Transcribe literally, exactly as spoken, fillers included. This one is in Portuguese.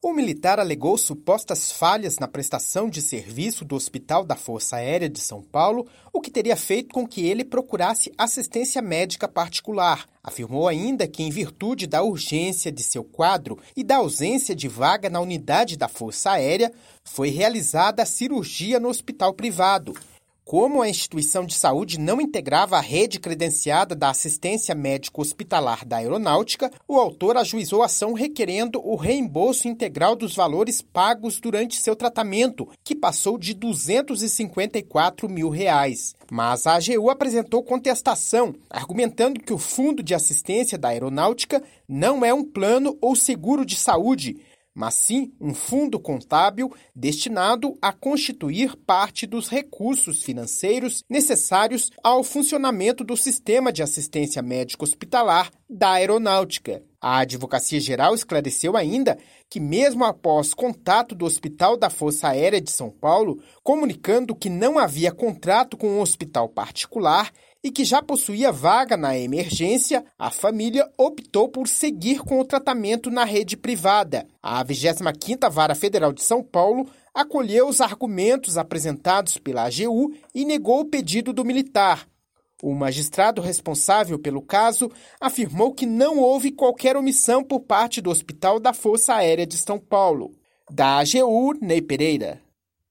O militar alegou supostas falhas na prestação de serviço do Hospital da Força Aérea de São Paulo, o que teria feito com que ele procurasse assistência médica particular. Afirmou ainda que, em virtude da urgência de seu quadro e da ausência de vaga na unidade da Força Aérea, foi realizada a cirurgia no hospital privado. Como a instituição de saúde não integrava a rede credenciada da assistência médico-hospitalar da Aeronáutica, o autor ajuizou a ação requerendo o reembolso integral dos valores pagos durante seu tratamento, que passou de duzentos e cinquenta e quatro mil reais. Mas a A G U apresentou contestação, argumentando que o Fundo de Assistência da Aeronáutica não é um plano ou seguro de saúde, mas sim um fundo contábil destinado a constituir parte dos recursos financeiros necessários ao funcionamento do sistema de assistência médico-hospitalar da Aeronáutica. A Advocacia Geral esclareceu ainda que, mesmo após contato do Hospital da Força Aérea de São Paulo, comunicando que não havia contrato com um hospital particular e que já possuía vaga na emergência, a família optou por seguir com o tratamento na rede privada. A vigésima quinta Vara Federal de São Paulo acolheu os argumentos apresentados pela A G U e negou o pedido do militar. O magistrado responsável pelo caso afirmou que não houve qualquer omissão por parte do Hospital da Força Aérea de São Paulo. Da A G U, Ney Pereira.